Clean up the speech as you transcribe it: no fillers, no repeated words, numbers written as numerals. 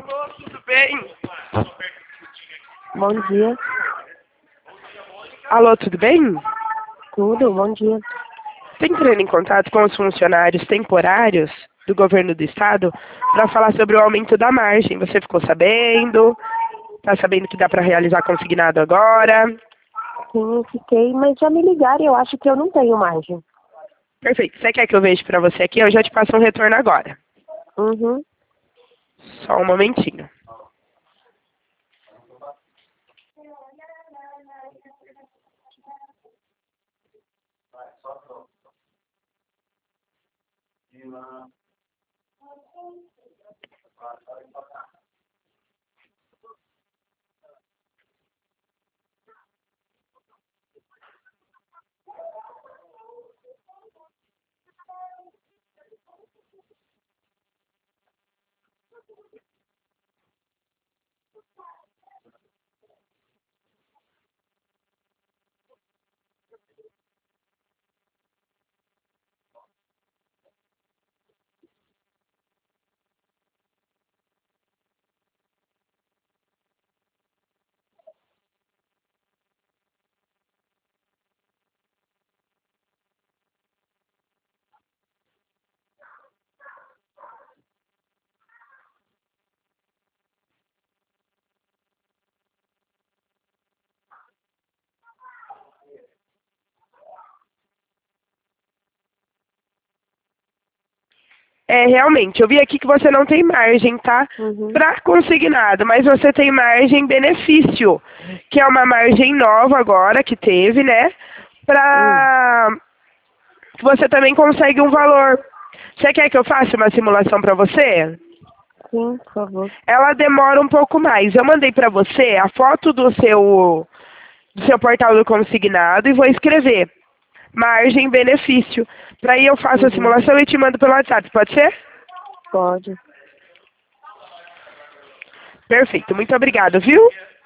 Alô, tudo bem? Bom dia. Alô, tudo bem? Tudo, bom dia. Estou entrando em contato com os funcionários temporários do governo do estado para falar sobre o aumento da margem. Você ficou sabendo? Está sabendo que dá para realizar consignado agora? Sim, fiquei, mas já me ligaram e eu acho que eu não tenho margem. Perfeito. Você quer que eu veja para você aqui? Eu já te passo um retorno agora. Uhum. Só um momentinho. Realmente, eu vi aqui que você não tem margem, tá? Uhum. Para consignado, mas você tem margem benefício, que é uma margem nova agora que teve, né? Para você também consegue um valor. Você quer que eu faça uma simulação para você? Sim, por favor. Ela demora um pouco mais. Eu mandei para você a foto do seu portal do consignado e vou escrever margem benefício. Para aí eu faço a Uhum. simulação e te mando pelo WhatsApp, pode ser? Pode. Perfeito, muito obrigada, viu?